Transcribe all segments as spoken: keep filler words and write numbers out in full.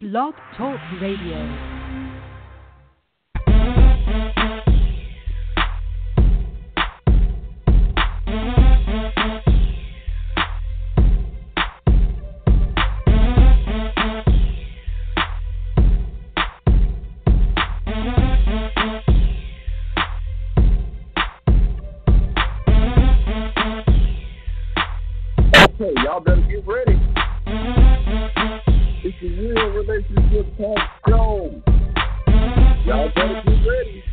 Blog Talk Radio. Y'all better get ready. It's a real relationship talk show. Y'all better get ready.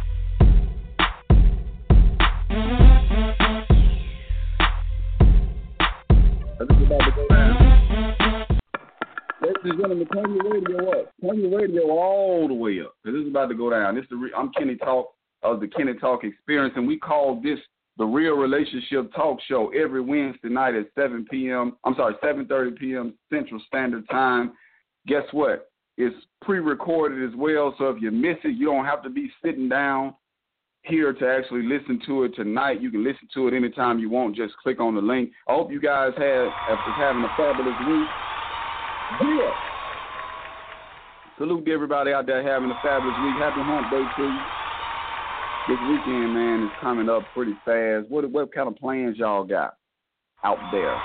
This is about to go down. Ladies and gentlemen, turn your radio up. Turn your radio all the way up. This is about to go down. This is the re- I'm Kenny Talk of the Kenny Talk Experience, and we call this the Real Relationship Talk Show every Wednesday night at seven p.m. I'm sorry, seven thirty p.m. Central Standard Time. Guess what? It's pre-recorded as well, so if you miss it, you don't have to be sitting down here to actually listen to it tonight. You can listen to it anytime you want. Just click on the link. I hope you guys have after having a fabulous week. Yeah. Salute to everybody out there having a fabulous week. Happy hump day to you. This weekend, man, is coming up pretty fast. What what kind of plans y'all got out there?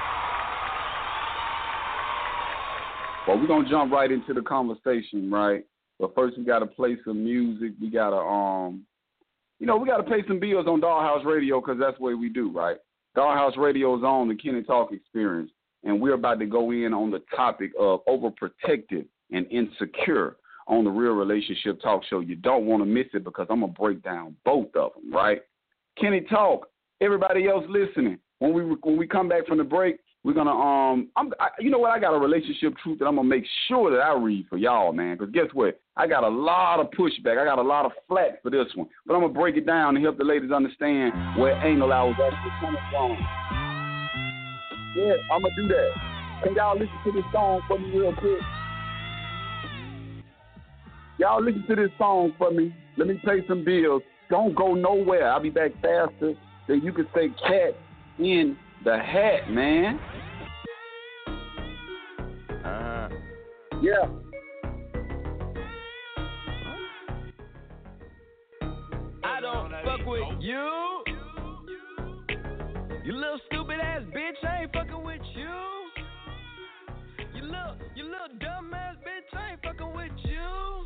Well, we're gonna jump right into the conversation, right? But first, we gotta play some music. We gotta, um, you know, we gotta pay some bills on Dollhouse Radio because that's what we do, right? Dollhouse Radio is on the Kenny Talk Experience, and we're about to go in on the topic of overprotected and insecure on the Real Relationship Talk Show. You don't want to miss it because I'm going to break down both of them, right? Kenny Talk, everybody else listening, when we when we come back from the break, we're going to, um, I'm, I, you know what, I got a relationship truth that I'm going to make sure that I read for y'all, man, because guess what? I got a lot of pushback. I got a lot of flack for this one, but I'm going to break it down and help the ladies understand where angle I was actually coming from. Yeah, I'm going to do that. Can y'all listen to this song for me real quick? Y'all listen to this song for me. Let me pay some bills. Don't go nowhere. I'll be back faster than you can say cat in the hat, man. Uh-huh. Yeah. I don't fuck with you. You little stupid ass bitch. I ain't fucking with you. You little, you little dumb ass bitch. I ain't fucking with you.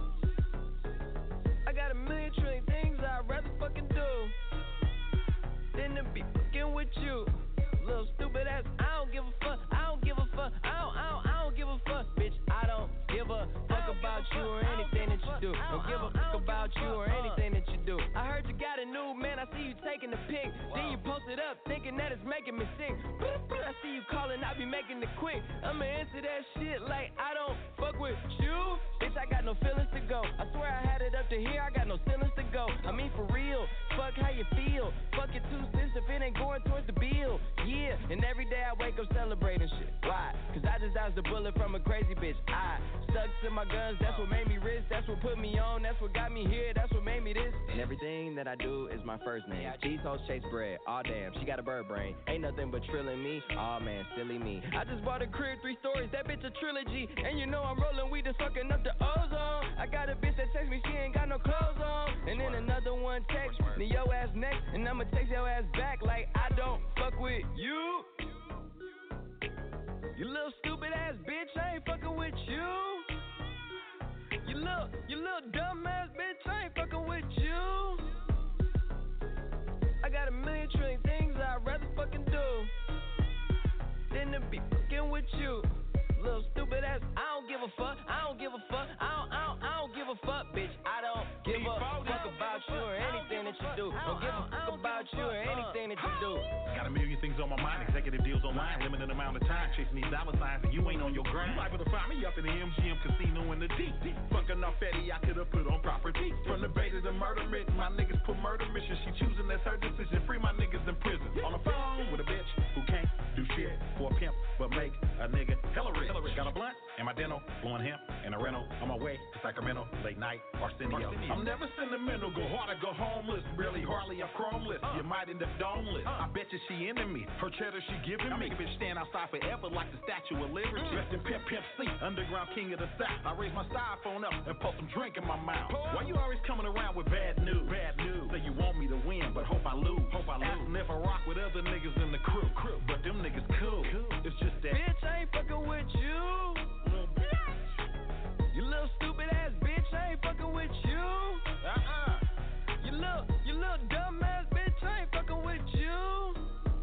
I got a million trillion things I'd rather fucking do than to be fucking with you. Little stupid ass, I don't give a fuck, I don't give a fuck, I don't, I don't, I don't give a fuck, bitch. I don't give a fuck about you or anything that you do. Don't give a fuck about you or anything that you do. I heard you got a new man, I see you taking the pic. Then you post it up thinking that it's making me sick. I see you calling, I be making it quick. I'ma answer that shit like I don't fuck with you. Bitch, I got no feelings to go. I swear I had it up to here, I got no feelings to go. I mean for real, fuck how you feel. Fuck your two cents if it ain't going towards the bill. Yeah, and every day I wake up celebrating shit. Why? Cause I just dodged a bullet from a crazy bitch. I stuck to my guns, that's what made me rich. That's what put me on, that's what got me here. That's what made me this. And everything that I do is my first name. These hoes chase bread, aw oh, damn, she got a bird brain. Ain't nothing but trilling me, aw oh, man, silly me. I just bought a crib, three stories, that bitch a trilogy. And you know I'm rolling weed and sucking up the ozone. I got a bitch that text me, she ain't got no clothes on. And then another one text me, your ass next. And I'ma text your ass back like I don't fuck with you. You little stupid ass bitch, I ain't fucking with you. You little, you little dumb ass bitch, I ain't fucking with you. I got a million trillion things I'd rather fucking do than to be fucking with you. Little stupid ass, I don't give a fuck, I don't give a fuck, I don't, I don't, I don't give a fuck, bitch. I don't give a fuck about you or anything that you do. Don't give a fuck about you or anything that you do. Got a million things on my mind, executive deals online, limited amount of time, chasing these dollar signs, and you ain't on your grind. You liable to find me up in the M G M casino in the deep. Fucking off Fetty, I could've put on property. From the beta to murder written, my niggas put murder mission. She choosing, that's her decision. Free my niggas in prison. On the phone with a bitch who can't do shit for a pimp, but make a nigga hella rich. Got a blunt? Am I my dental, blowing hemp in a rental. On my way to Sacramento, late night, Arsenio. I'm never sentimental, go hard or go homeless. Barely, hardly, I'm chromeless. Uh. You might end up domeless. Uh. I bet you she into me. Her cheddar she giving me. I make a bitch stand outside forever like the Statue of Liberty. Mm. Dressed in Pimp Pimp C, underground king of the South. I raise my styrofoam up and pour some drink in my mouth. Oh. Why you always coming around with bad news? Bad news. Say you want me to win, but hope I lose. Hope I lose. Asking if I rock with other niggas in the crew. crew. But them niggas cool. cool. It's just that. Bitch, I ain't fucking with you. You little stupid ass bitch, I ain't fucking with you. Uh-uh. You little, you little dumb ass bitch, I ain't fucking with you.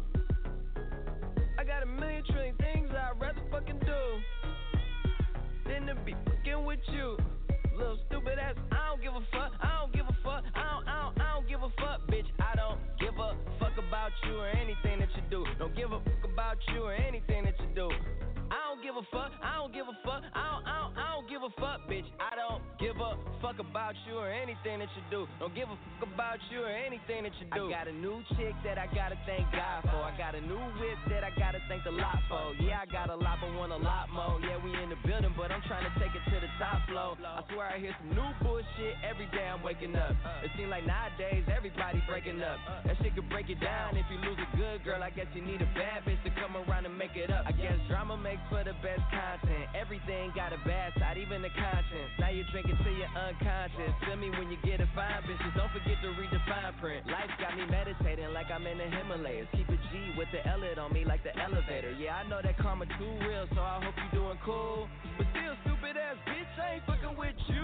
I got a million trillion things I'd rather fucking do than to be fucking with you. Little stupid ass, I don't give a fuck, I don't give a fuck, I don't, I don't, I don't give a fuck, bitch. I don't give a fuck about you or anything that you do. Don't give a fuck about you or anything that you do. I don't give a fuck, I don't give a fuck, I don't, I don't, I don't give a fuck, bitch. I don't give a fuck about you or anything that you do. Don't give a fuck about you or anything that you do. I got a new chick that I gotta thank God for. I got a new whip that I gotta thank the lot for. Yeah, I got a lot, but want a lot more. Yeah, we in the building, but I'm trying to take it to the top floor. I swear I hear some new bullshit every day I'm waking up. It seems like nowadays everybody breaking up. That shit could break it down. If you lose a good girl, I guess you need a bad bitch to come around and make it up. I guess drama makes for the best content. Everything got a bad side, even the conscience. Now you're drinking till you're unconscious. Feel me when you get a fine, bitches. Don't forget to read the fine print. Life got me meditating like I'm in the Himalayas. Keep a G with the L on me like the elevator. Yeah, I know that karma too real, so I hope you doing cool. But still, stupid ass bitch, I ain't fucking with you.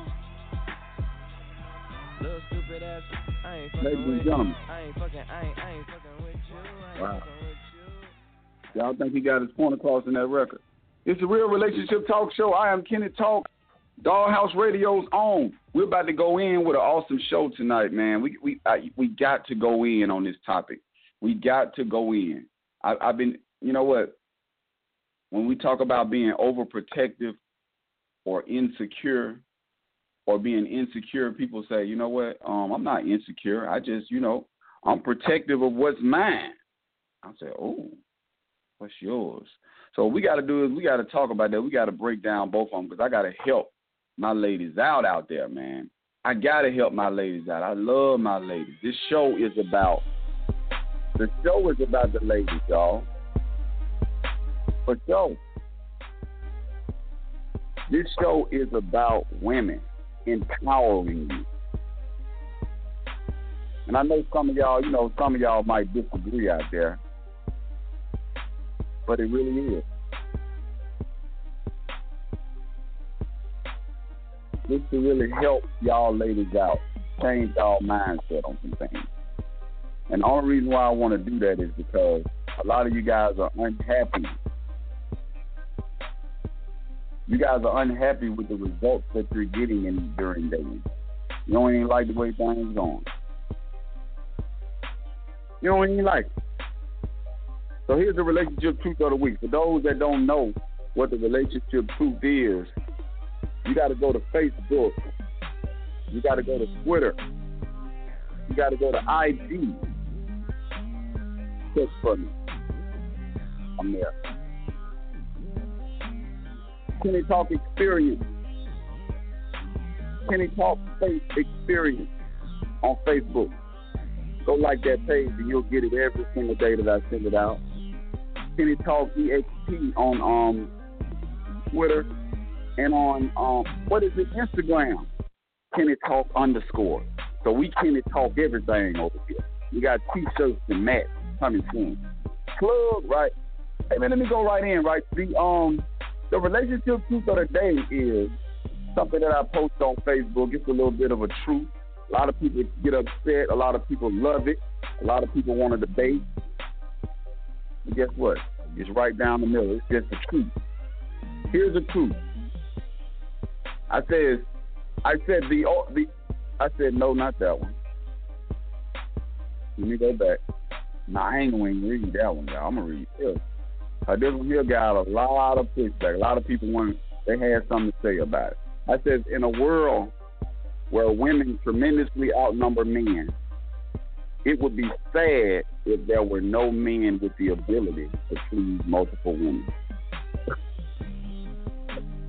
Little stupid ass, I ain't fucking Ladies with and gentlemen. you. I ain't fucking, I ain't, I ain't fucking with you. I ain't Wow. fucking with you. Y'all think he got his point across in that record. It's a Real Relationship Talk Show. I am Kenny Talk, Dollhouse Radio's own. We're about to go in with an awesome show tonight, man. We we I, we got to go in on this topic. We got to go in. I, I've been, you know what? When we talk about being overprotective or insecure or being insecure, people say, you know what? Um, I'm not insecure. I just, you know, I'm protective of what's mine. I say, oh, what's yours? So what we got to do is we got to talk about that. We got to break down both of them because I got to help my ladies out out there, man. I got to help my ladies out. I love my ladies. This show is about, the show is about the ladies, y'all. For sure. This show is about women empowering you. And I know some of y'all, you know, some of y'all might disagree out there. But it really is. This to really help y'all ladies out, change y'all mindset on some things. And the only reason why I want to do that is because a lot of you guys are unhappy. You guys are unhappy with the results that you're getting in during dating. You don't even like the way things are going. You don't even like it. So here's the relationship truth of the week. For those that don't know what the relationship truth is, you got to go to Facebook. You got to go to Twitter. You got to go to I G. Check for me. I'm there. Kenny Talk Experience. Kenny Talk Face Experience on Facebook. Go like that page and you'll get it every single day that I send it out. Kenny Talk E X T on um, Twitter and on, um, what is it, Instagram, Kenny Talk underscore. So we Kenny Talk everything over here. We got T-shirts and mats coming soon. Plug, right? Hey, man, let me go right in, right? The, um, the relationship truth of the day is something that I post on Facebook. It's a little bit of a truth. A lot of people get upset. A lot of people love it. A lot of people want to debate. And guess what? It's right down the middle. It's just the truth. Here's the truth. I said, I said the, the, I said no, not that one. Let me go back. No, I ain't going to read that one, y'all. I'm going to read this. Uh, this one here got a lot of pushback. A lot of people want, they had something to say about it. I said, in a world where women tremendously outnumber men, it would be sad if there were no men with the ability to please multiple women.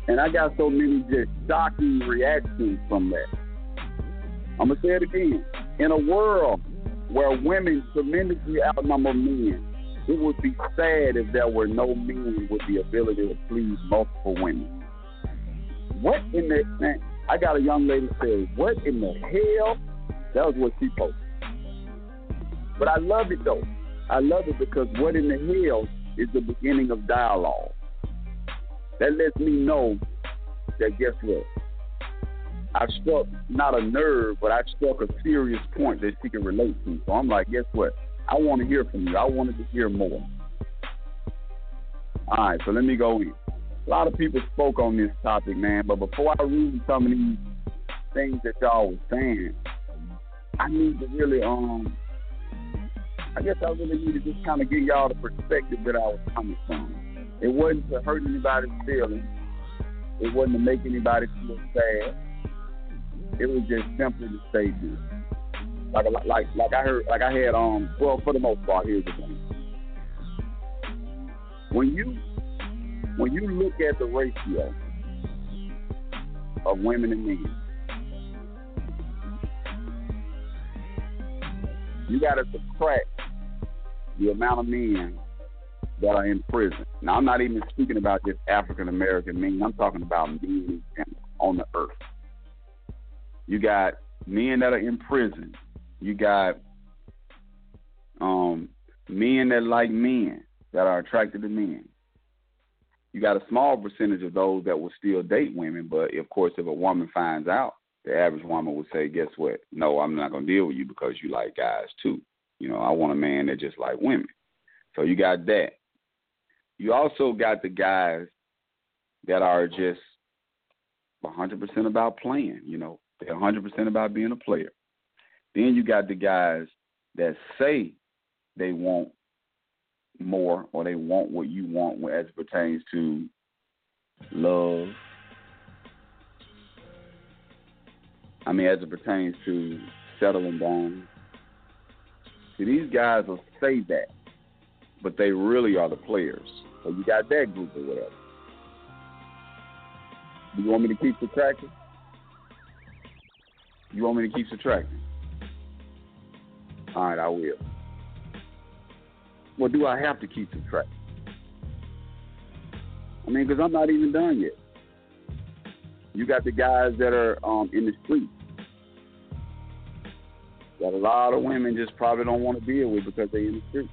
And I got so many just shocking reactions from that. I'm going to say it again. In a world where women tremendously outnumber men, it would be sad if there were no men with the ability to please multiple women. What in the... Man, I got a young lady say, what in the hell? That was what she posted. But I love it, though. I love it because what in the hell is the beginning of dialogue. That lets me know that, guess what? I struck not a nerve, but I struck a serious point that she can relate to. So I'm like, guess what? I want to hear from you. I wanted to hear more. All right, so let me go in. A lot of people spoke on this topic, man, but before I read some of these things that y'all was saying, I need to really, um, I guess I really need to just kind of give y'all the perspective that I was coming from. It wasn't to hurt anybody's feelings. It wasn't to make anybody feel sad. It was just simply to say this. Like, like, like I heard, like I had, um, well, for the most part, here's the thing. When you, when you look at the ratio of women and men, you got to subtract the amount of men that are in prison. Now, I'm not even speaking about just African American men. I'm talking about men on the earth. You got men that are in prison. You got um, men that like men, that are attracted to men. You got a small percentage of those that will still date women, but of course, if a woman finds out, the average woman would say, guess what? No, I'm not going to deal with you because you like guys too. You know, I want a man that just like women. So you got that. You also got the guys that are just one hundred percent about playing, you know. They're one hundred percent about being a player. Then you got the guys that say they want more or they want what you want as it pertains to love. I mean, as it pertains to settling down. See, these guys will say that, but they really are the players. So you got that group or whatever. You want me to keep subtracting? You want me to keep subtracting? All right, I will. Well, do I have to keep subtracting? I mean, because I'm not even done yet. You got the guys that are um, in the street that a lot of women just probably don't want to deal with because they're in the street.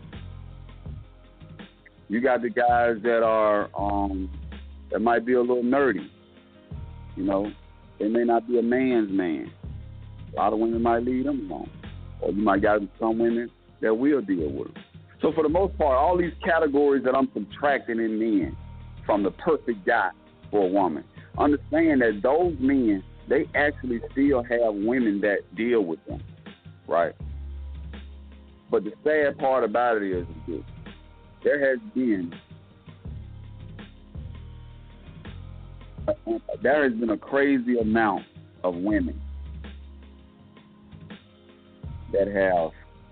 You got the guys that are um, that might be a little nerdy. You know, they may not be a man's man. A lot of women might leave them alone, or you might got some women that will deal with them. So for the most part, all these categories that I'm subtracting in men from the perfect guy for a woman, understand that those men, they actually still have women that deal with them, right? But the sad part about it is this. There has been a, there has been a crazy amount of women that have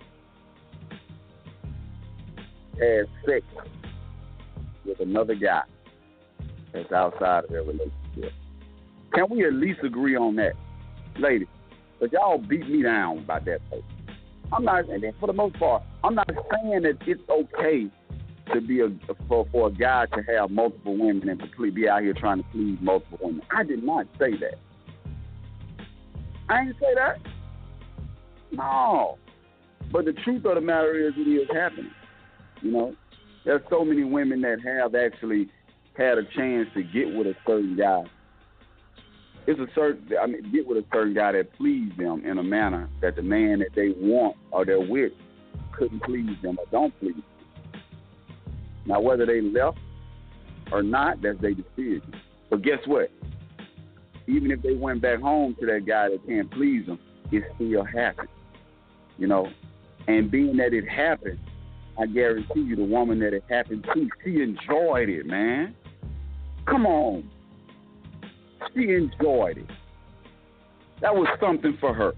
had sex with another guy that's outside of their relationship. Can we at least agree on that, ladies? But y'all beat me down about that place. I'm not, and for the most part, I'm not saying that it's okay to be a for, for a guy to have multiple women and to be out here trying to please multiple women. I did not say that. I didn't say that. No. But the truth of the matter is, it is happening. You know, there's so many women that have actually had a chance to get with a certain guy. It's a certain, I mean, get with a certain guy that pleased them in a manner that the man that they want or they're with couldn't please them or don't please them. Now, whether they left or not, that's their decision. But guess what? Even if they went back home to that guy that can't please them, it still happened. You know, and being that it happened, I guarantee you the woman that it happened to, she enjoyed it, man. Come on. She enjoyed it. That was something for her.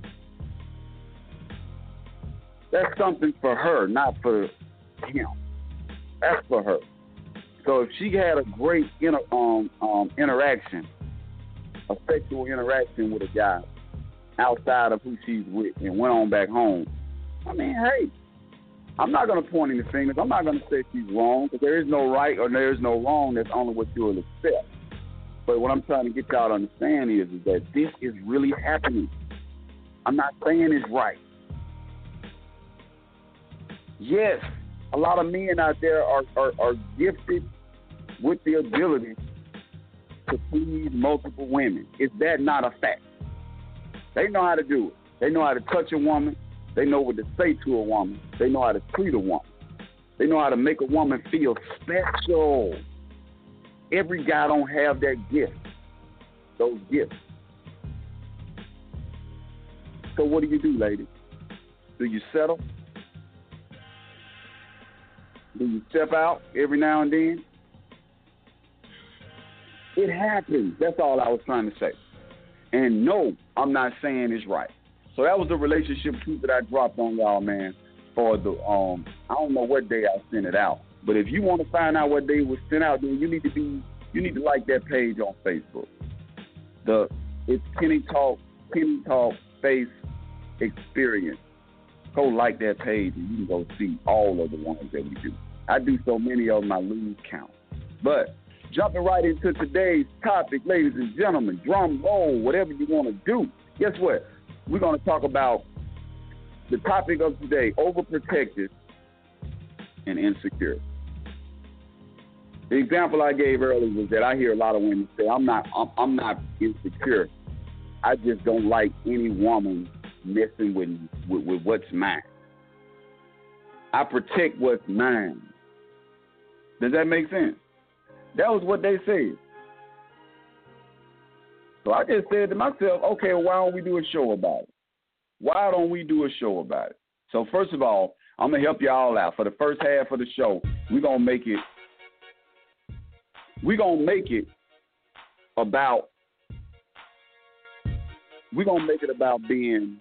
That's something for her, not for him. That's for her. So if she had a great inter, um, um, um, interaction, a sexual interaction with a guy outside of who she's with and went on back home, I mean, hey, I'm not going to point any fingers. I'm not going to say she's wrong, because there is no right or there is no wrong. That's only what you'll accept. But what I'm trying to get y'all to understand is, is that this is really happening. I'm not saying it's right. Yes, a lot of men out there are, are, are gifted with the ability to please multiple women. Is that not a fact? They know how to do it. They know how to touch a woman. They know what to say to a woman. They know how to treat a woman. They know how to make a woman feel special. Every guy don't have that gift, those gifts. So what do you do, ladies? Do you settle? Do you step out every now and then? It happens. That's all I was trying to say. And no, I'm not saying it's right. So that was the relationship truth that I dropped on y'all, man, for the, um, I don't know what day I sent it out. But if you want to find out what day it was sent out, then you need to be, you need to like that page on Facebook. The, it's Penny Talk, Penny Talk Face Experience. Go like that page and you can go see all of the ones that we do. I do so many of them, I lose count. But jumping right into today's topic, ladies and gentlemen, drum roll, whatever you want to do. Guess what? We're going to talk about the topic of today, overprotected and insecure. The example I gave earlier was that I hear a lot of women say, I'm not, I'm, I'm not insecure. I just don't like any woman messing with, with, with what's mine. I protect what's mine. Does that make sense? That was what they said. So I just said to myself, okay, well, why don't we do a show about it? Why don't we do a show about it? So first of all, I'm going to help you all out. For the first half of the show, we're going to make it, we're going to make it about, we're going to make it about being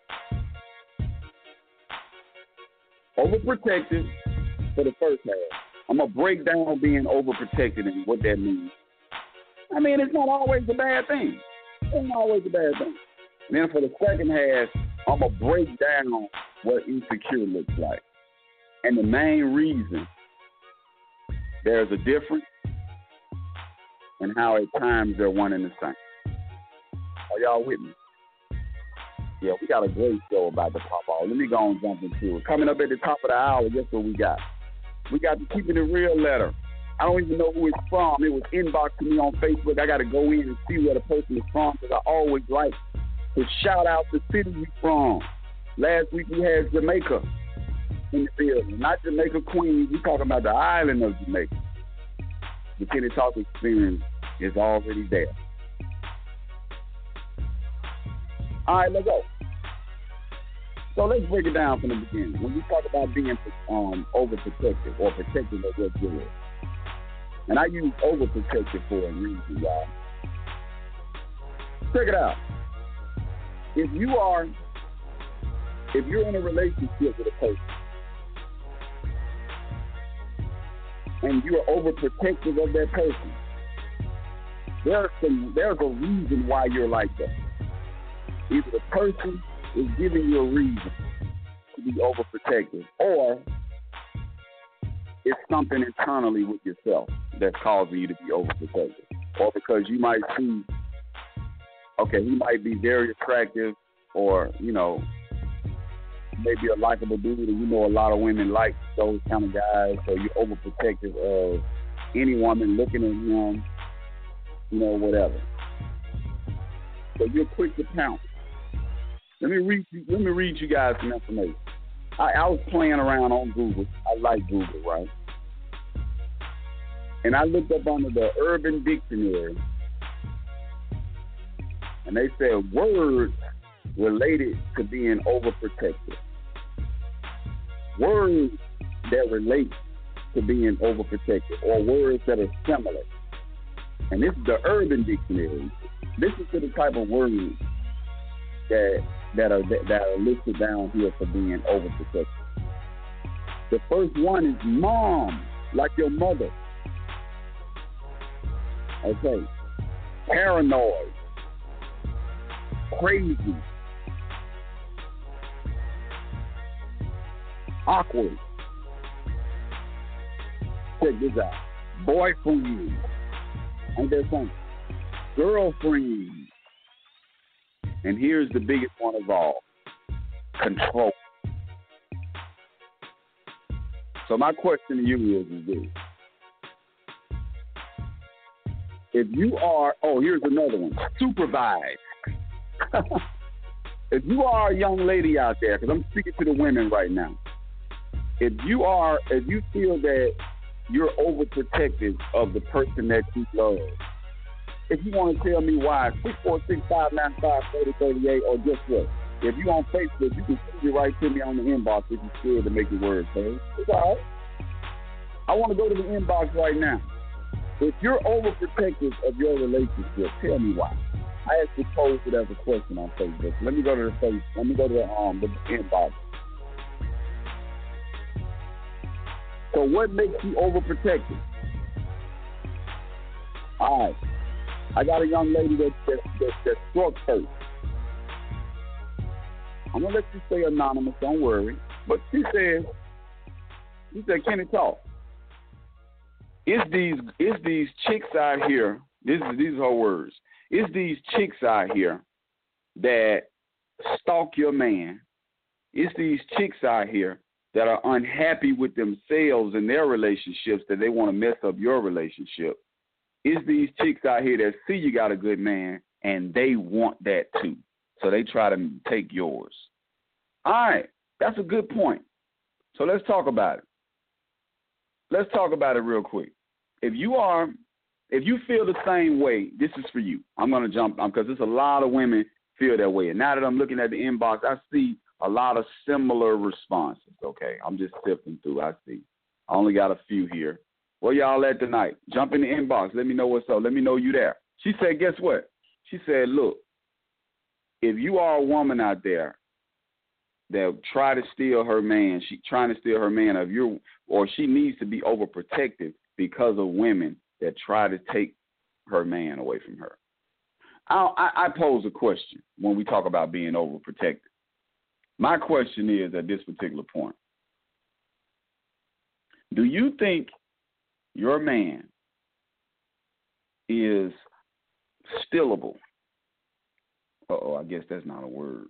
overprotected for the first half. I'm going to break down being overprotected and what that means. I mean, it's not always a bad thing. It's not always a bad thing. And then for the second half, I'm going to break down what insecure looks like. And the main reason there's a difference and how at times they're one and the same. Are y'all with me? Yeah, we got a great show about the pop off. Let me go and jump into it. Coming up at the top of the hour, guess what we got? We got the Keeping It Real letter. I don't even know who it's from. It was inboxed to me on Facebook. I got to go in and see where the person is from, because I always like to shout out the city you're from. Last week we had Jamaica in the building. Not Jamaica Queens. We're talking about the island of Jamaica. The Penny Talk experience is already there. All right, let's go. So let's break it down from the beginning. When we talk about being um, overprotected or protected of what's good, and I use overprotected for a reason, y'all. Check it out. If you are, if you're in a relationship with a person and you're overprotective of that person, there's some, there's a reason why you're like that. Either the person is giving you a reason to be overprotective, or it's something internally with yourself that's causing you to be overprotective. Or because you might see, okay, he might be very attractive, or, you know, maybe a likable dude, and you know a lot of women like those kind of guys, so you're overprotective of any woman looking at him, you know, whatever. So you're quick to pounce. Let me read you, let me read you guys some information. I, I was playing around on Google. I like Google, right? And I looked up under the Urban Dictionary, and they said words related to being overprotected. Words that relate to being overprotected, or words that are similar. And this is the Urban Dictionary. Listen to the type of words that that are that are listed down here for being overprotected. The first one is mom, like your mother. Okay. paranoid, crazy, awkward. Check this out. Boyfriend. Ain't that something? Girlfriend. And here's the biggest one of all. Control. So my question to you is, is this. If you are, oh, here's another one. Supervise. If you are a young lady out there, because I'm speaking to the women right now. If you are, if you feel that you're overprotective of the person that you love, if you want to tell me why, six four six, five nine five, four zero three eight, or just what? If you're on Facebook, you can send it right to me on the inbox if you're scared to make your words heard. It's all right. I want to go to the inbox right now. If you're overprotective of your relationship, tell me why. I actually posed it as a question on Facebook. Let me go to the face. Let me go to the um the inbox. So what makes you overprotective? All right. I got a young lady that that that, that struck her. I'm gonna let you stay anonymous. Don't worry. But she said, she said, "Can it talk? It's these, it's these chicks out here. This is these are her words. It's these chicks out here that stalk your man. It's these chicks out here that are unhappy with themselves and their relationships that they want to mess up your relationship. It's these chicks out here that see you got a good man and they want that too. So they try to take yours." All right, that's a good point. So let's talk about it. Let's talk about it real quick. If you are, if you feel the same way, this is for you. I'm going to jump, because there's a lot of women feel that way. And now that I'm looking at the inbox, I see a lot of similar responses, okay? I'm just sifting through. I see. I only got a few here. Where y'all at tonight? Jump in the inbox. Let me know what's up. Let me know you there. She said, guess what? She said, look, if you are a woman out there that try to steal her man, she trying to steal her man of you, or she needs to be overprotective because of women that try to take her man away from her. I, I, I pose a question when we talk about being overprotective. My question is, at this particular point, do you think your man is stealable? Uh-oh, I guess that's not a word.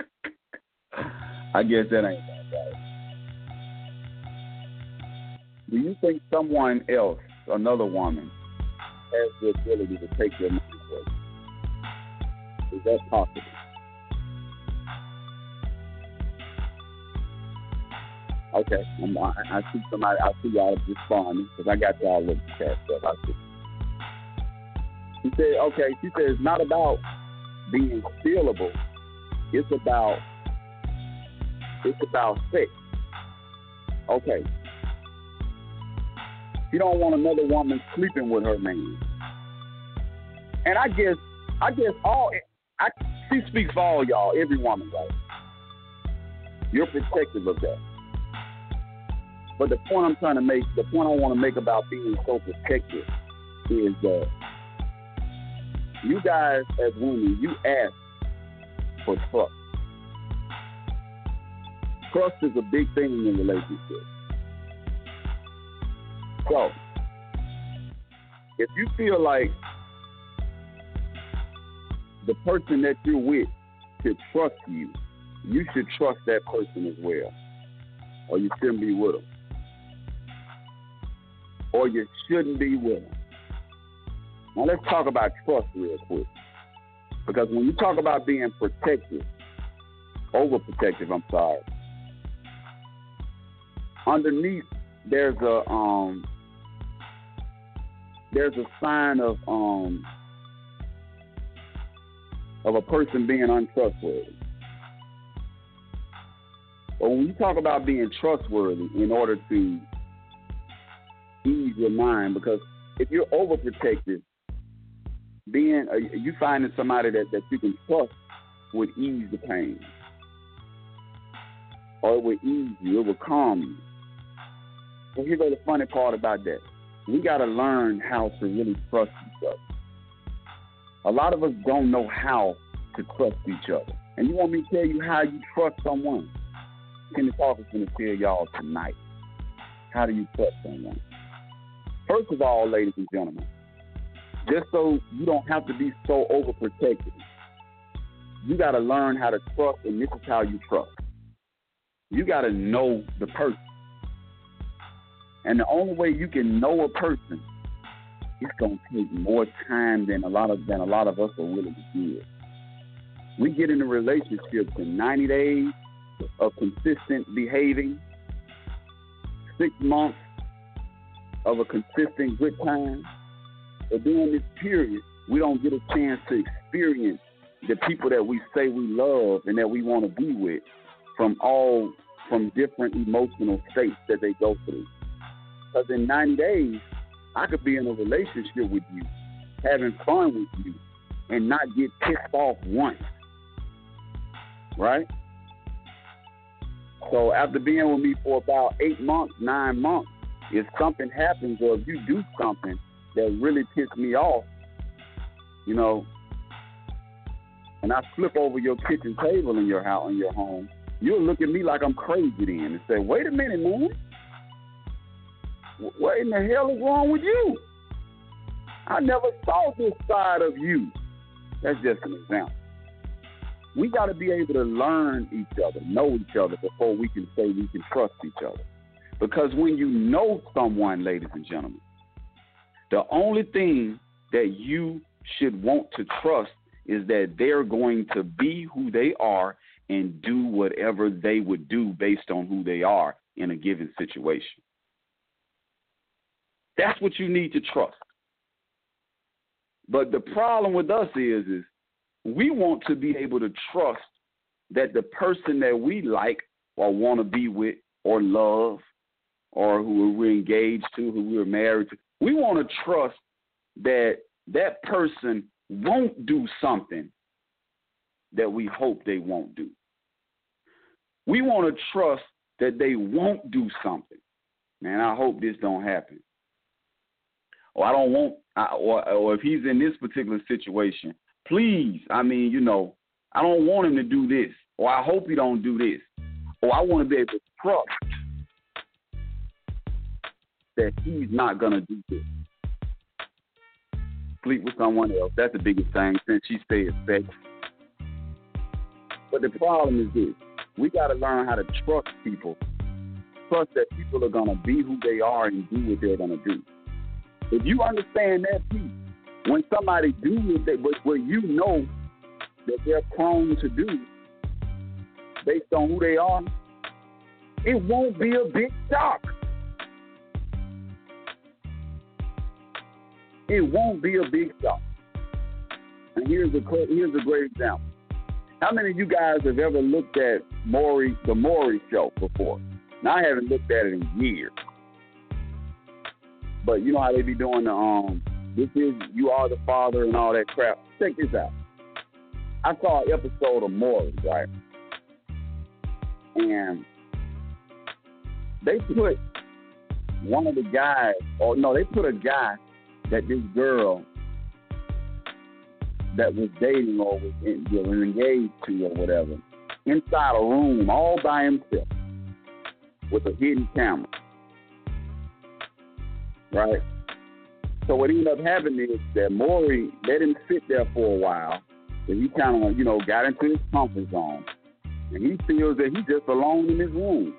I guess that ain't that right. Do you think someone else, another woman, has the ability to take your man away? Is that possible? Okay, I'm, I, I see somebody. I see y'all responding because I got y'all looking at stuff. I see. She said, okay. She said it's not about being stealable. It's about it's about sex. Okay. She don't want another woman sleeping with her man. And I guess I guess all I she speaks for all y'all, every woman, right? You're protective of that. But the point I'm trying to make, the point I want to make about being so protective is that you guys as women, you ask for trust. Trust is a big thing in a relationship. So, if you feel like the person that you're with should trust you, you should trust that person as well. Or you shouldn't be with them. Or you shouldn't be with them. Now let's talk about trust real quick. Because when you talk about being protective, overprotective, I'm sorry, underneath there's a um there's a sign of um of a person being untrustworthy. But when you talk about being trustworthy in order to ease your mind, because if you're overprotective, being uh, you finding somebody that, that you can trust would ease the pain, or it would ease you, it would calm you. And here's the funny part about that: we got to learn how to really trust each other. A lot of us don't know how to trust each other. And you want me to tell you how you trust someone? Kenneth Hawkins is going to tell y'all tonight. How do you trust someone? First of all, ladies and gentlemen, just so you don't have to be so overprotected, you got to learn how to trust, and this is how you trust. You got to know the person. And the only way you can know a person, it's going to take more time than a lot of than a lot of us are willing to give. We get into relationships in ninety days of consistent behaving, six months of a consistent good time. But during this period, we don't get a chance to experience the people that we say we love and that we want to be with from all from different emotional states that they go through. Because in ninety days, I could be in a relationship with you, having fun with you, and not get pissed off once. Right? So after being with me for about eight months, nine months, if something happens or if you do something that really pisses me off, you know, and I flip over your kitchen table in your house, in your home, you'll look at me like I'm crazy then and say, wait a minute, man. What in the hell is wrong with you? I never saw this side of you. That's just an example. We got to be able to learn each other, know each other before we can say we can trust each other. Because when you know someone, ladies and gentlemen, the only thing that you should want to trust is that they're going to be who they are and do whatever they would do based on who they are in a given situation. That's what you need to trust. But the problem with us is, is we want to be able to trust that the person that we like or want to be with or love or who we're engaged to, who we're married to, we want to trust that that person won't do something that we hope they won't do. We want to trust that they won't do something. Man, I hope this don't happen. Or I don't want, or, or if he's in this particular situation, please, I mean, you know, I don't want him to do this, or I hope he don't do this, or I want to be able to trust that he's not going to do this. Sleep with someone else, that's the biggest thing since she stays sex. But the problem is this, we got to learn how to trust people, trust that people are going to be who they are and do what they're going to do. If you understand that piece, when somebody do what they, what you know that they're prone to do based on who they are, it won't be a big shock. It won't be a big shock. And here's a here's a great example. How many of you guys have ever looked at Maury, the Maury Show before? Now I haven't looked at it in years. But you know how they be doing the, um, this is, you are the father and all that crap. Check this out. I saw an episode of Maury, right? And they put one of the guys, or no, they put a guy that this girl that was dating or was, in, was engaged to or whatever, inside a room all by himself with a hidden camera. Right? So what ended up happening is that Maury let him sit there for a while, and he kind of, you know, got into his comfort zone. And he feels that he's just alone in his room.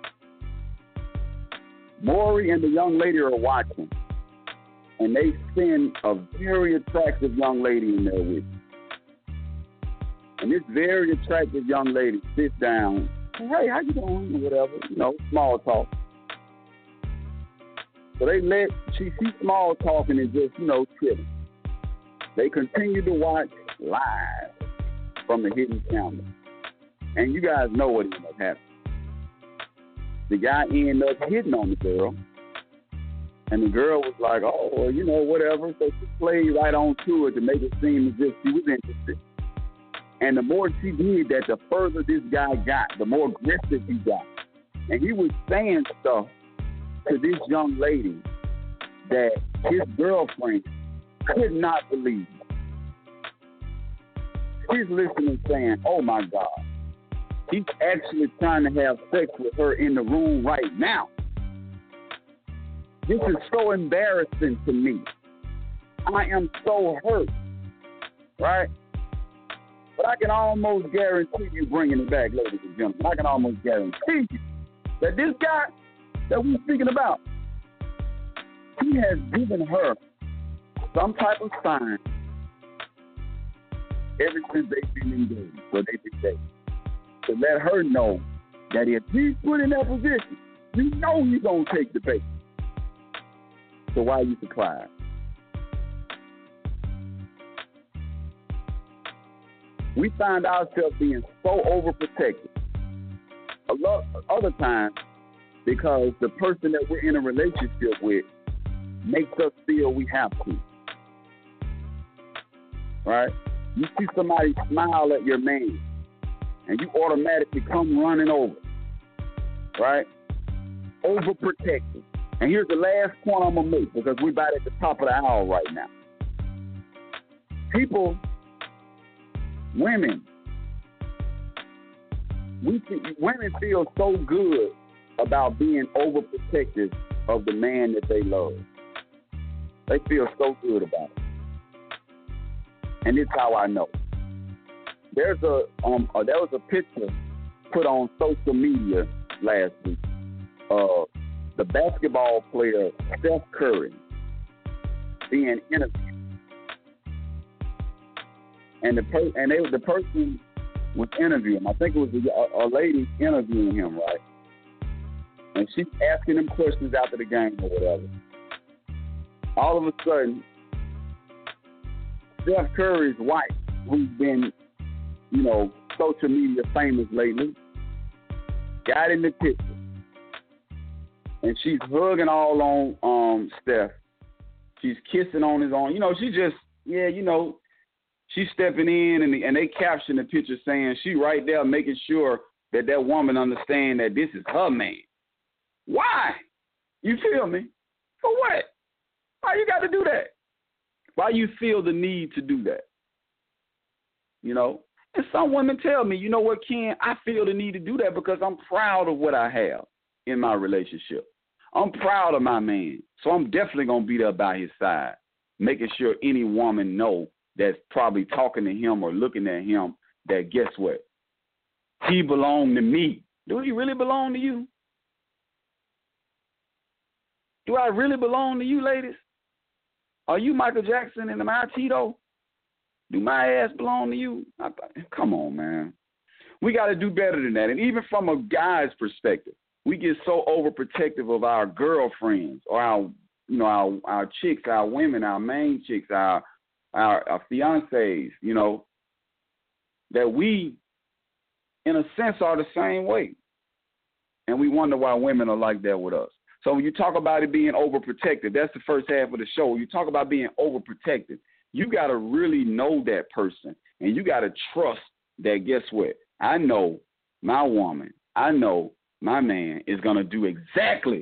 Maury and the young lady are watching, and they send a very attractive young lady in there with him. And this very attractive young lady sits down, hey, how you doing, or whatever, you know, small talk. So they let, she, she small talking and just, you know, chilling. They continue to watch live from the hidden camera. And you guys know what ended up happening. The guy ended up hitting on the girl. And the girl was like, oh, well, you know, whatever. So she played right on to it to make it seem as if she was interested. And the more she did that, the further this guy got, the more aggressive he got. And he was saying stuff to this young lady that his girlfriend could not believe. she's listening saying, oh, my God, he's actually trying to have sex with her in the room right now. This is so embarrassing to me. I am so hurt, right? But I can almost guarantee you, bringing it back, ladies and gentlemen, I can almost guarantee you that this guy that we're speaking about, he has given her some type of sign ever since they've been engaged, or they've been dating, to let her know that if he's put in that position, you know he's going to take the bait. So why are you surprised? We find ourselves being so overprotected. A lot other times, because the person that we're in a relationship with makes us feel we have to. Right? You see somebody smile at your man, and you automatically come running over. Right? Overprotected. And here's the last point I'm going to make, because we're about at the top of the hour right now. People, women, we women feel so good about being overprotective of the man that they love. They feel so good about it. And this is how I know. There's a um uh, there was a picture put on social media last week of the basketball player Steph Curry being interviewed, and the per- and they the person was interviewing. I think it was a, a lady interviewing him, right? And she's asking him questions after the game or whatever. All of a sudden, Steph Curry's wife, who's been, you know, social media famous lately, got in the picture. And she's hugging all on um, Steph. She's kissing on his arm. You know, she just, yeah, you know, she's stepping in, and, the, and they caption the picture saying she right there making sure that that woman understand that this is her man. Why? You feel me? For what? Why you got to do that? Why you feel the need to do that? You know? And some women tell me, you know what, Ken, I feel the need to do that because I'm proud of what I have in my relationship. I'm proud of my man. So I'm definitely going to be there by his side, making sure any woman know that's probably talking to him or looking at him that guess what? He belonged to me. Do he really belong to you? Do I really belong to you, ladies? Are you Michael Jackson and am I Tito? Do my ass belong to you? I, come on, man. We got to do better than that. And even from a guy's perspective, we get so overprotective of our girlfriends or our, you know, our, our chicks, our women, our main chicks, our, our, our fiancés, you know, that we, in a sense, are the same way. And we wonder why women are like that with us. So when you talk about it being overprotected, that's the first half of the show. When you talk about being overprotected, you got to really know that person, and you got to trust that, guess what? I know my woman, I know my man is going to do exactly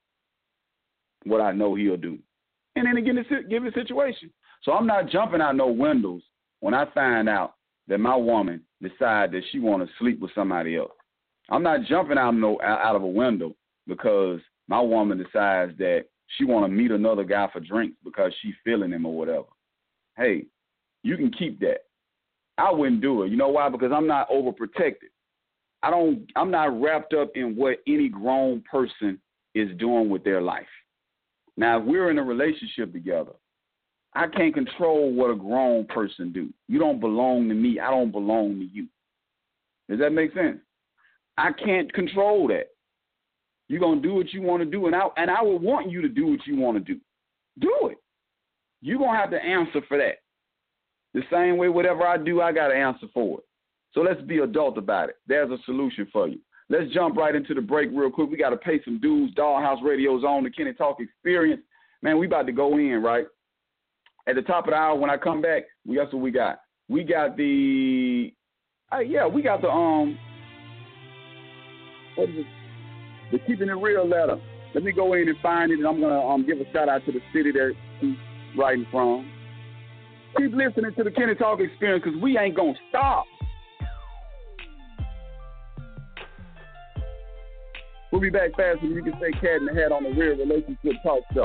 what I know he'll do. And then again, it's a given situation. So I'm not jumping out no windows when I find out that my woman decides that she want to sleep with somebody else. I'm not jumping out no out of a window because my woman decides that she want to meet another guy for drinks because she's feeling him or whatever. Hey, you can keep that. I wouldn't do it. You know why? Because I'm not overprotected. I don't, I'm not wrapped up in what any grown person is doing with their life. Now, if we're in a relationship together, I can't control what a grown person do. You don't belong to me. I don't belong to you. Does that make sense? I can't control that. You're going to do what you want to do, and I, and I would want you to do what you want to do. Do it. You're going to have to answer for that. The same way whatever I do, I got to answer for it. So let's be adult about it. There's a solution for you. Let's jump right into the break real quick. We got to pay some dues. Dollhouse Radio's on, the Kenny Talk Experience. Man, we about to go in, right? At the top of the hour, when I come back, we guess what we got? We got the, uh, yeah, we got the, um, what is it? The Keeping It Real letter. Let me go in and find it, and I'm going to um, give a shout-out to the city that he's writing from. keep listening to the Kenny Talk Experience because we ain't going to stop. We'll be back fast and you can say Cat in the Hat on the Real Relationship Talk Show.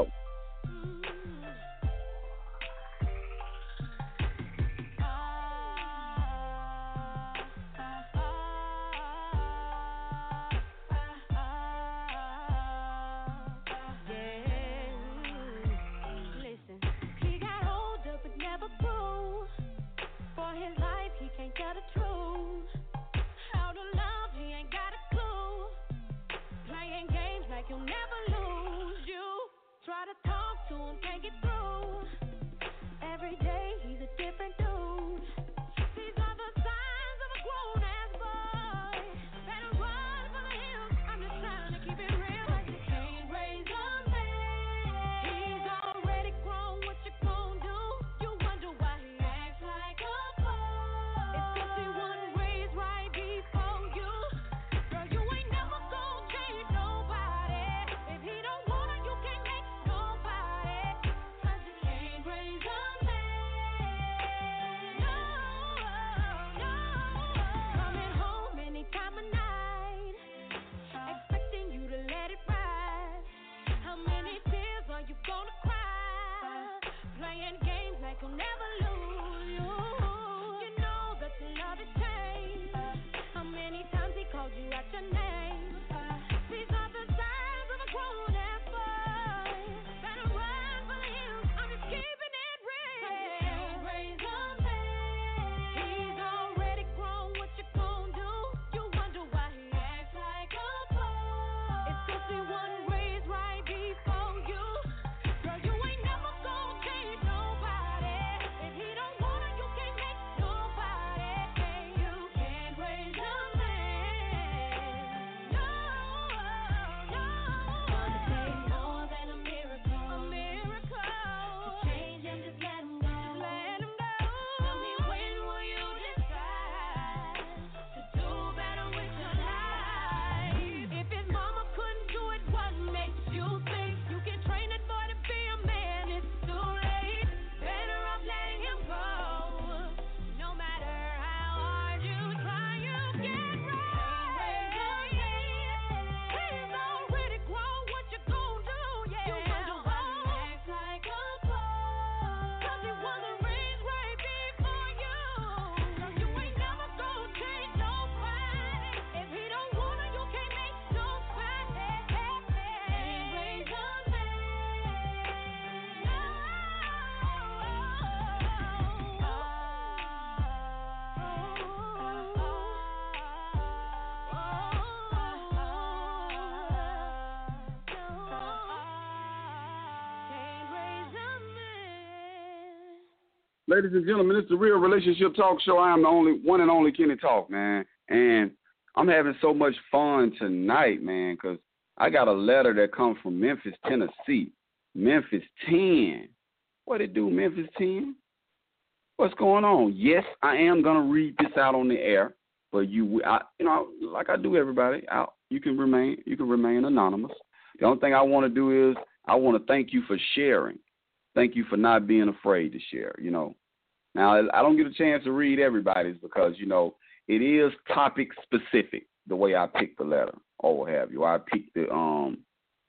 Ladies and gentlemen, it's the Real Relationship Talk Show. I am the only one and only Kenny Talk, man. And I'm having so much fun tonight, man, because I got a letter that comes from Memphis, Tennessee. Memphis ten. What it do, Memphis ten? What's going on? Yes, I am going to read this out on the air, but you, I, you know, like I do everybody, I, you can remain, you can remain anonymous. The only thing I want to do is I want to thank you for sharing. Thank you for not being afraid to share, you know. Now, I don't get a chance to read everybody's because, you know, it is topic specific, the way I pick the letter or what have you. I pick the um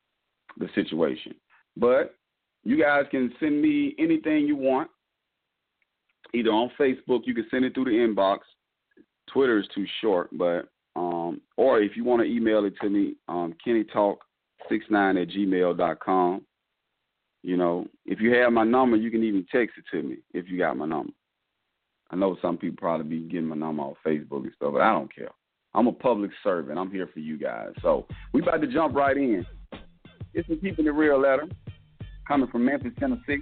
the situation. But you guys can send me anything you want, either on Facebook. You can send it through the inbox. Twitter is too short, but um, or if you want to email it to me, um, kenny talk six nine at gmail dot com. You know, if you have my number, you can even text it to me if you got my number. I know some people probably be getting my number off Facebook and stuff, but I don't care. I'm a public servant. I'm here for you guys. So we about to jump right in. This is Keeping It Real letter coming from Memphis, Tennessee.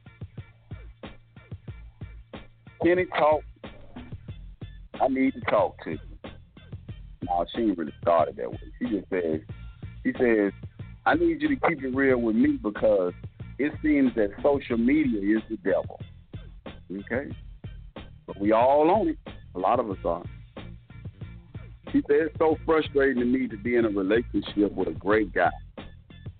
Kenny Talk, I need to talk to you. No, she ain't really started that way. She just says, she says, I need you to keep it real with me because it seems that social media is the devil. Okay? But we all own it. A lot of us are. She said, it's so frustrating to me to be in a relationship with a great guy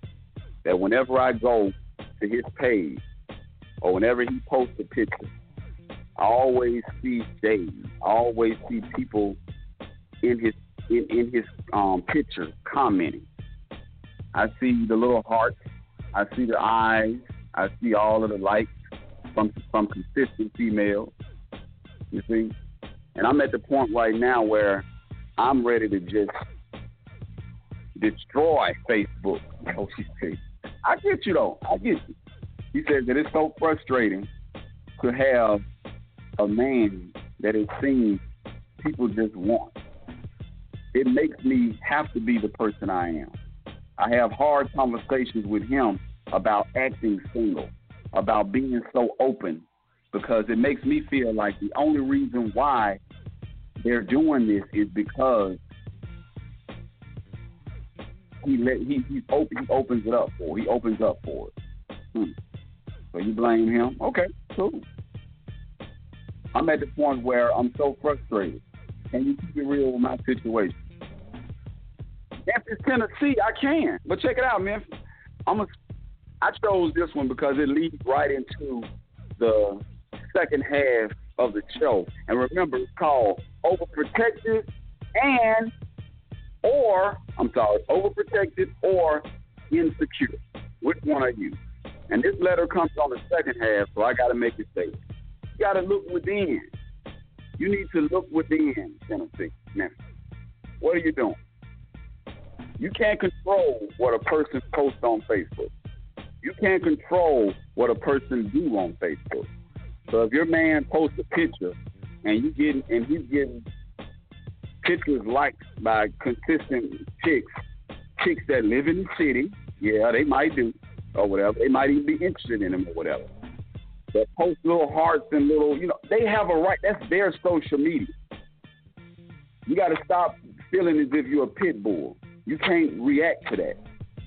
that whenever I go to his page or whenever he posts a picture, I always see Dave. I always see people in his in, in his um, picture commenting. I see the little hearts. I see the eyes. I see all of the likes from from consistent females. You see, and I'm at the point right now where I'm ready to just destroy Facebook. Oh, she said, I get you though. I get you. He says that it's so frustrating to have a man that it seems people just want. It makes me have to be the person I am. I have hard conversations with him about acting single, about being so open, because it makes me feel like the only reason why they're doing this is because he let he he, op- he opens it up for. He opens up for it. Hmm. So you blame him? Okay, cool. I'm at the point where I'm so frustrated. Can you keep it real with my situation? Memphis, Tennessee, I can. But check it out, Memphis. I'm a, I chose this one because it leads right into the second half of the show. And remember, it's called Overprotected and or, I'm sorry, Overprotected or Insecure. Which one are you? And this letter comes on the second half, so I got to make it safe. You got to look within. You need to look within, Tennessee, Memphis. What are you doing? You can't control what a person posts on Facebook. You can't control what a person do on Facebook. So if your man posts a picture and you getting and he's getting pictures liked by consistent chicks, chicks that live in the city, yeah, they might do, or whatever. They might even be interested in him or whatever. That post little hearts and little, you know, they have a right. That's their social media. You got to stop feeling as if you're a pit bull. You can't react to that.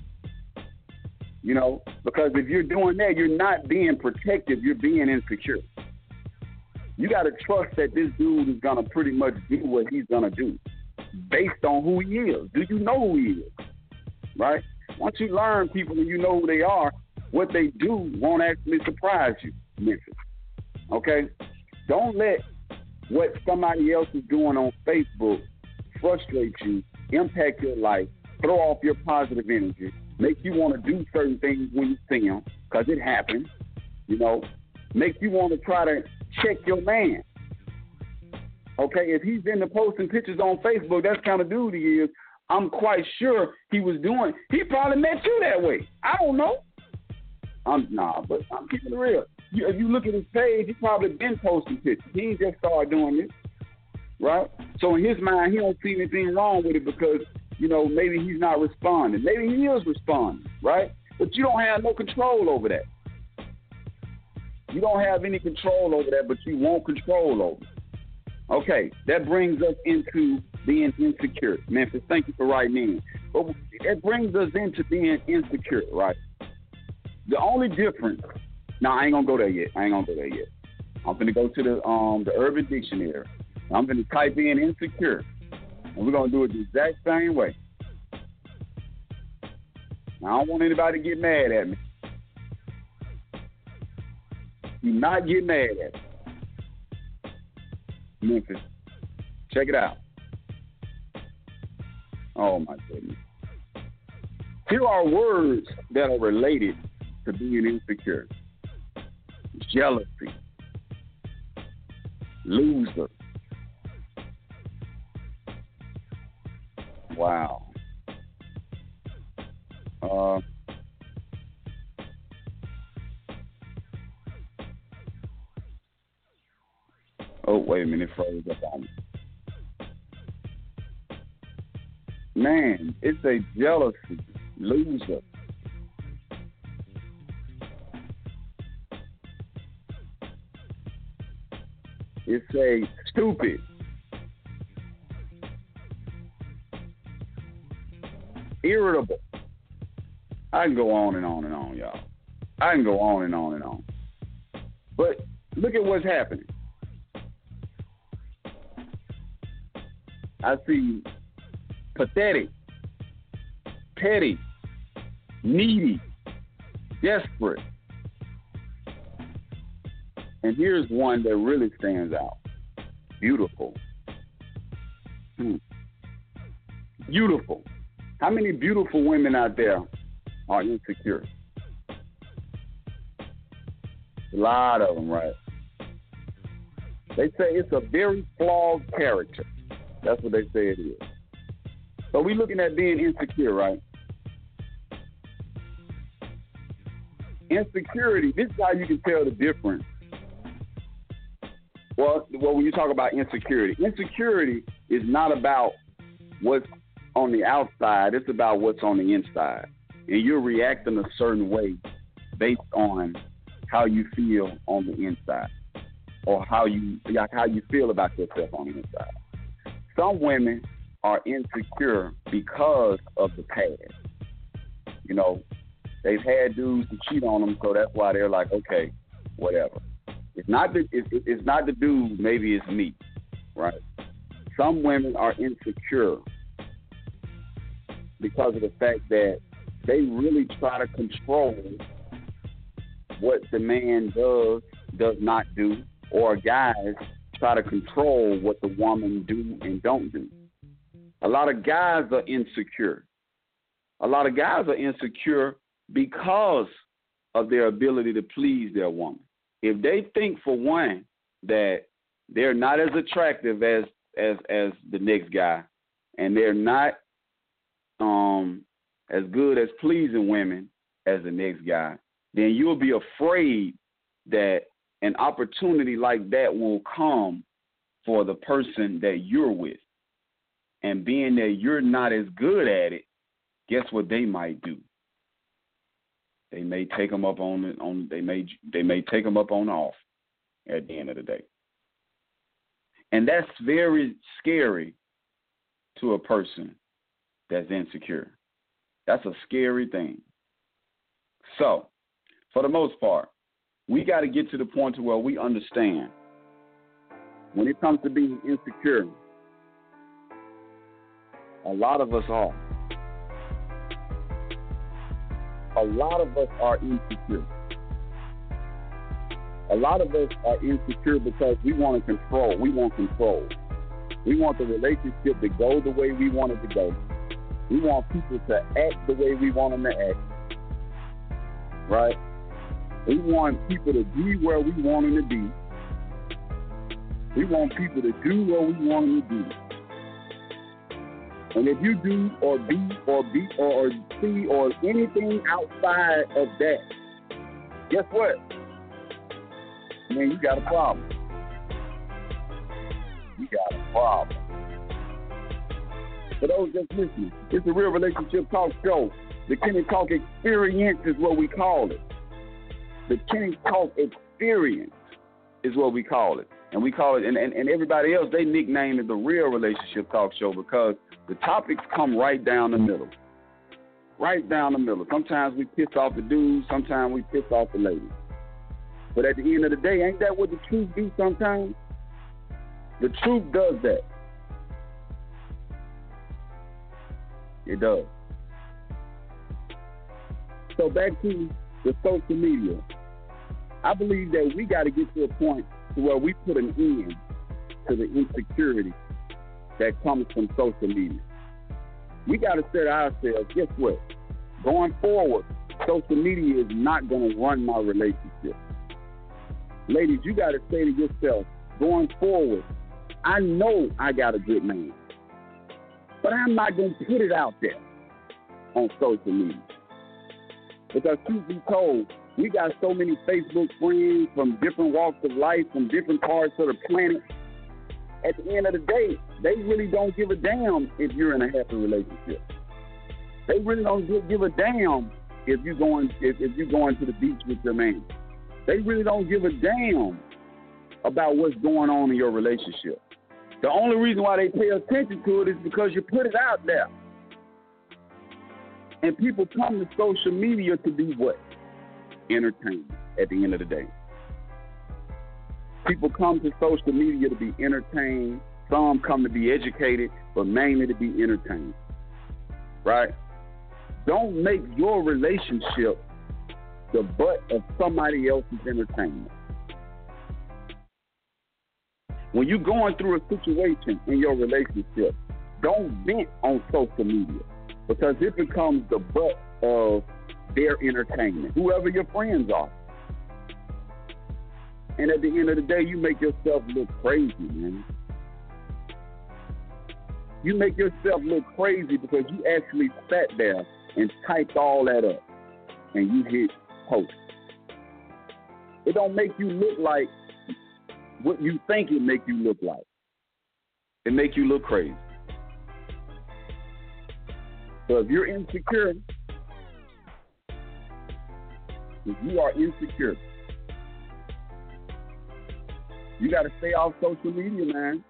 You know, because if you're doing that, you're not being protective. You're being insecure. You got to trust that this dude is going to pretty much do what he's going to do based on who he is. Do you know who he is? Right? Once you learn people and you know who they are, what they do won't actually surprise you, Memphis. Okay? Don't let what somebody else is doing on Facebook frustrate you, impact your life, throw off your positive energy, make you want to do certain things when you see them, because it happens, you know, make you want to try to check your man. Okay, if he's into posting pictures on Facebook, that's the kind of dude he is. I'm quite sure he was doing, he probably met you that way. I don't know. I'm Nah, but I'm keeping it real. You, if you look at his page, he probably been posting pictures. He ain't just started doing this, right? So in his mind, he don't see anything wrong with it because, you know, maybe he's not responding. Maybe he is responding, right? But you don't have no control over that. You don't have any control over that, but you want control over it. Okay, that brings us into being insecure. Memphis, thank you for writing in. But that brings us into being insecure, right? The only difference, no, I ain't gonna go there yet. I ain't gonna go there yet. I'm gonna go to the um the Urban Dictionary. I'm gonna type in insecure, and we're gonna do it the exact same way. Now, I don't want anybody to get mad at me. Do not get mad at me. Memphis, check it out. Oh my goodness. Here are words that are related to being insecure. Jealousy. Loser. Wow. Uh, oh, wait a minute. It froze up on me. Man, it's a jealousy. Loser. It's a stupid. Irritable. I can go on and on and on, y'all. I can go on and on and on. But look at what's happening. I see pathetic, petty, needy, desperate, And here's one that really stands out. Beautiful. Hmm. Beautiful. How many beautiful women out there are insecure? A lot of them, right? They say it's a very flawed character. That's what they say it is. So we're looking at being insecure, right? Insecurity, this is how you can tell the difference. Well, well, when you talk about insecurity, insecurity is not about what's on the outside. It's about what's on the inside. And you're reacting a certain way based on how you feel on the inside or how you how you feel about yourself on the inside. Some women are insecure because of the past. You know, they've had dudes to cheat on them, so that's why they're like, okay, whatever. It's not the it's, it's not the dude. Maybe it's me, right? Some women are insecure because of the fact that they really try to control what the man does, does not do, or guys try to control what the woman do and don't do. A lot of guys are insecure. A lot of guys are insecure because of their ability to please their woman. If they think, for one, that they're not as attractive as as as the next guy, and they're not um, as good as pleasing women as the next guy, then you'll be afraid that an opportunity like that will come for the person that you're with. And being that you're not as good at it, guess what they might do? They may take them up on it. On they may they may take them up on off at the end of the day, and that's very scary to a person that's insecure. That's a scary thing. So, for the most part, we got to get to the point to where we understand when it comes to being insecure. A lot of us are. A lot of us are insecure. A lot of us are insecure because we want to control. We want control. We want the relationship to go the way we want it to go. We want people to act the way we want them to act. Right? We want people to be where we want them to be. We want people to do what we want them to do. And if you do or be or be or, or see or anything outside of that, guess what? Man, you got a problem. You got a problem. For those just listening, it's a Real Relationship Talk Show. The Kenny Talk Experience is what we call it. The Kenny Talk Experience is what we call it. And we call it, and, and, and everybody else, they nickname it the Real Relationship Talk Show because the topics come right down the middle. Right down the middle. Sometimes we piss off the dudes, sometimes we piss off the ladies. But at the end of the day, ain't that what the truth do sometimes? The truth does that. It does. So back to the social media. I believe that we got to get to a point to where we put an end to the insecurity that comes from social media. We got to set ourselves, guess what? Going forward, social media is not going to run my relationship. Ladies, you got to say to yourself, going forward, I know I got a good man, but I'm not going to put it out there on social media. Because truth be told, we got so many Facebook friends from different walks of life, from different parts of the planet. At the end of the day, they really don't give a damn if you're in a happy relationship. They really don't give a damn if you're going if, if you're going to the beach with your man. They really don't give a damn about what's going on in your relationship. The only reason why they pay attention to it is because you put it out there. And people come to social media to be what? Entertained at the end of the day. People come to social media to be entertained. Some come to be educated, but mainly to be entertained. Right? Don't make your relationship the butt of somebody else's entertainment. When you're going through a situation in your relationship, don't vent on social media because it becomes the butt of their entertainment, whoever your friends are. And at the end of the day, you make yourself look crazy, man. You make yourself look crazy because you actually sat there and typed all that up and you hit post. It don't make you look like what you think it make you look like. It make you look crazy. So if you're insecure, if you are insecure, you got to stay off social media, man.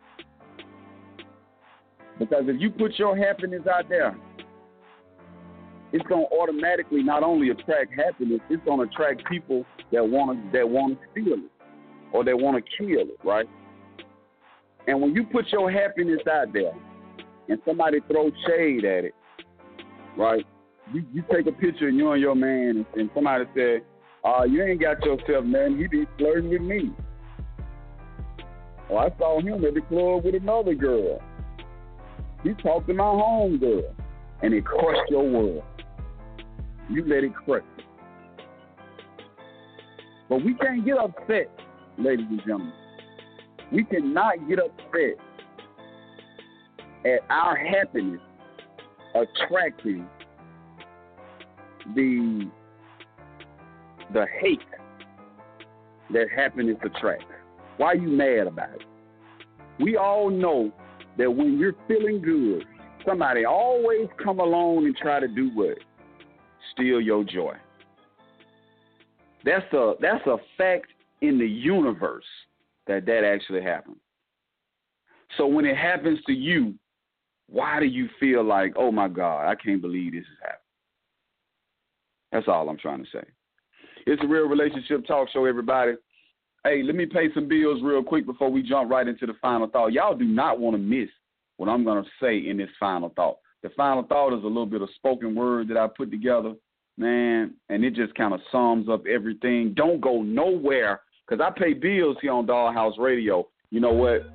Because if you put your happiness out there, it's going to automatically not only attract happiness, it's going to attract people that want to that want to steal it or that want to kill it, right? And when you put your happiness out there and somebody throws shade at it, right? You, you take a picture of you and your man and somebody said, uh, you ain't got yourself, man. He be flirting with me. Oh, I saw him at the club with another girl. He talked to my home girl. And it crushed your world. You let it crush you. But we can't get upset, ladies and gentlemen. We cannot get upset at our happiness attracting the the hate that happiness attracts. Why are you mad about it? We all know that when you're feeling good, somebody always come along and try to do what? Steal your joy. That's a that's a fact in the universe that that actually happens. So when it happens to you, why do you feel like, oh my God, I can't believe this is happening? That's all I'm trying to say. It's a Real Relationship Talk Show, everybody. Hey, let me pay some bills real quick before we jump right into the final thought. Y'all do not want to miss what I'm going to say in this final thought. The final thought is a little bit of spoken word that I put together, man, and it just kind of sums up everything. Don't go nowhere because I pay bills here on Dollhouse Radio. You know what?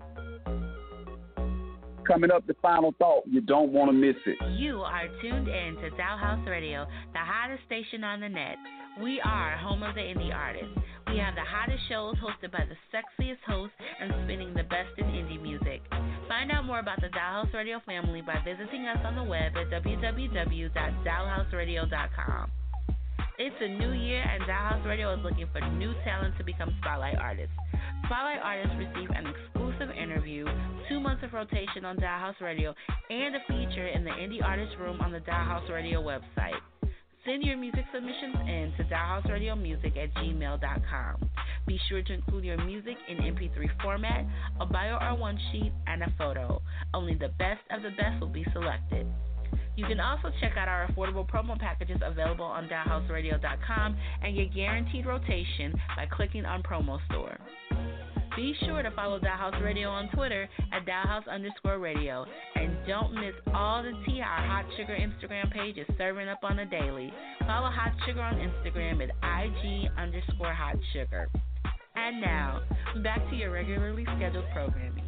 Coming up, the final thought. You don't want to miss it. You are tuned in to Dollhouse Radio, the hottest station on the net. We are home of the indie artists. We have the hottest shows hosted by the sexiest hosts and spinning the best in indie music. Find out more about the Dollhouse Radio family by visiting us on the web at w w w dot dollhouse radio dot com. It's a new year, and Dollhouse Radio is looking for new talent to become Spotlight Artists. Spotlight Artists receive an exclusive interview, two months of rotation on Dollhouse Radio, and a feature in the Indie Artist Room on the Dollhouse Radio website. Send your music submissions in to dollhouse radio music at gmail dot com. Be sure to include your music in M P three format, a bio or one sheet, and a photo. Only the best of the best will be selected. You can also check out our affordable promo packages available on dollhouse radio dot com and get guaranteed rotation by clicking on Promo Store. Be sure to follow Dollhouse Radio on Twitter at Dollhouse underscore radio. And don't miss all the tea our Hot Sugar Instagram page is serving up on the daily. Follow Hot Sugar on Instagram at I G underscore Hot Sugar. And now, back to your regularly scheduled programming.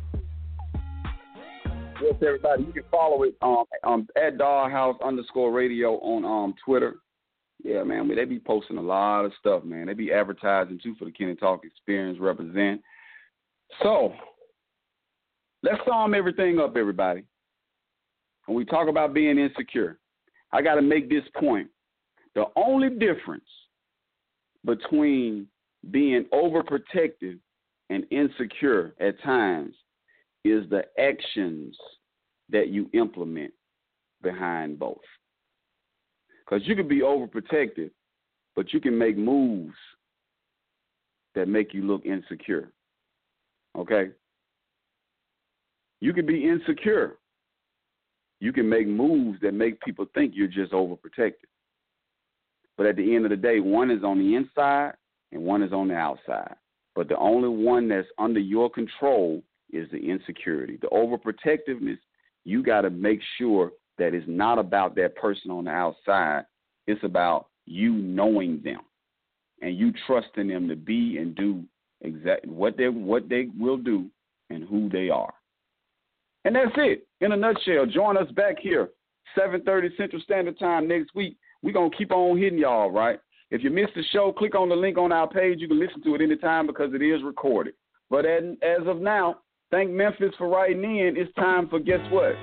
Yes, everybody, you can follow it um, um, at Dollhouse underscore radio on um, Twitter. Yeah, man, they be posting a lot of stuff, man. They be advertising, too, for the Kenny Talk Experience represent. So, let's sum everything up, everybody. When we talk about being insecure, I got to make this point. The only difference between being overprotective and insecure at times is the actions that you implement behind both. Because you can be overprotective, but you can make moves that make you look insecure. Okay? You can be insecure. You can make moves that make people think you're just overprotective. But at the end of the day, one is on the inside and one is on the outside. But the only one that's under your control is the insecurity. The overprotectiveness, you got to make sure that it's not about that person on the outside. It's about you knowing them and you trusting them to be and do exactly what they what they will do and who they are. And that's it. In a nutshell, join us back here, seven thirty Central Standard Time next week. We're going to keep on hitting y'all, right? If you missed the show, click on the link on our page. You can listen to it anytime because it is recorded. But as, as of now, thank Memphis for writing in. It's time for, guess what?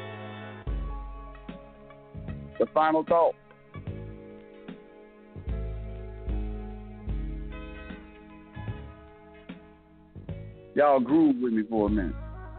The final thought. Y'all groove with me for a minute.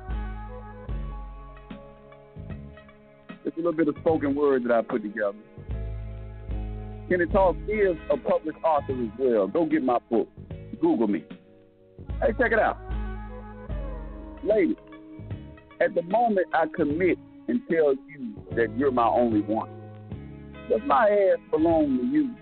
It's a little bit of spoken word that I put together. Kenny Talk is a published author as well. Go get my book. Google me. Hey, check it out. Ladies, at the moment I commit and tell you that you're my only one, does my ass belong to you?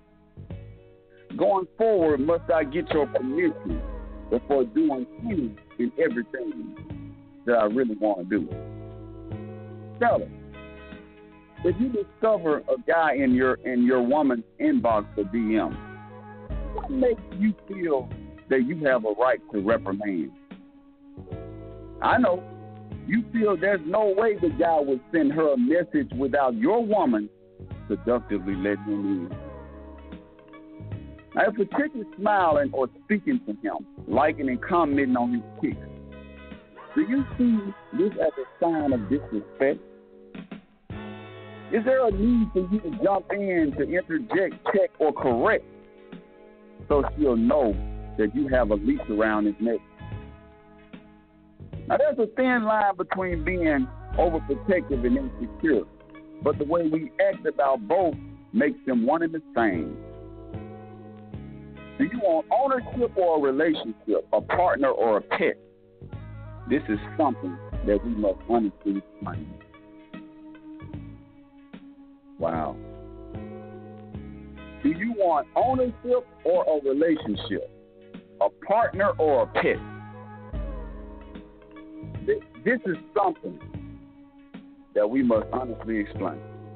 Going forward, must I get your permission before doing any and everything that I really want to do? Tell her. If you discover a guy in your in your woman's inbox or D M, what makes you feel that you have a right to reprimand? I know you feel there's no way the guy would send her a message without your woman seductively letting him in. Now, if a chick is smiling or speaking to him, liking and commenting on his pics, do you see this as a sign of disrespect? Is there a need for you to jump in to interject, check, or correct so she'll know that you have a leash around his neck? Now, there's a thin line between being overprotective and insecure, but the way we act about both makes them one and the same. Do you want ownership or a relationship, a partner or a pet? This is something that we must honestly explain. Wow. Do you want ownership or a relationship, a partner or a pet? This is something that we must honestly explain.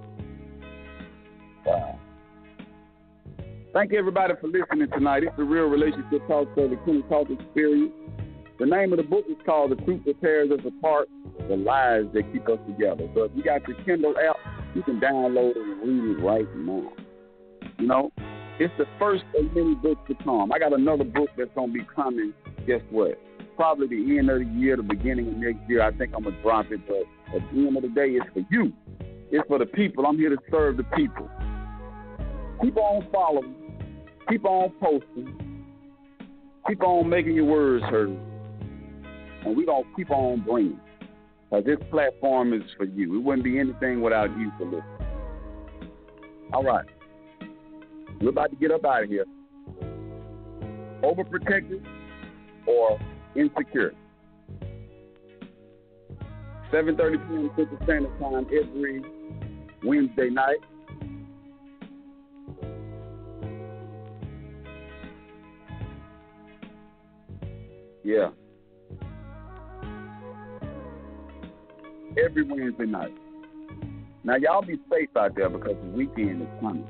Wow. Thank you, everybody, for listening tonight. It's the Real Relationship Talk Show, the Kenny Talk Experience. The name of the book is called The Truth That Tears Us Apart, The Lies That Keep Us Together. So if you got your Kindle app, you can download it and read it right now. You know, it's the first of many books to come. I got another book that's going to be coming, guess what? Probably the end of the year, the beginning of next year. I think I'm going to drop it, but at the end of the day, it's for you. It's for the people. I'm here to serve the people. Keep on following. Keep on posting. Keep on making your words heard. And we're going to keep on bringing. Because this platform is for you. It wouldn't be anything without you to listen. All right. We're about to get up out of here. Overprotected or insecure. seven thirty p.m. Central Standard Time every Wednesday night. Yeah. Every Wednesday night. Now, y'all be safe out there because the weekend is coming.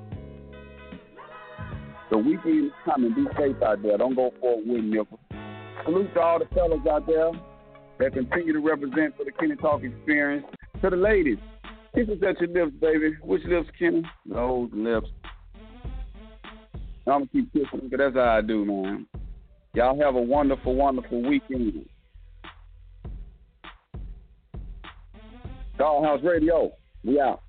The weekend is coming. Be safe out there. Don't go for a wooden nickel. Salute to all the fellas out there that continue to represent for the Kenny Talk Experience. To the ladies, kisses at your lips, baby. Which lips, Kenny? Those lips. I'm going to keep kissing them because that's how I do, man. Y'all have a wonderful, wonderful weekend. Dollhouse Radio, we out.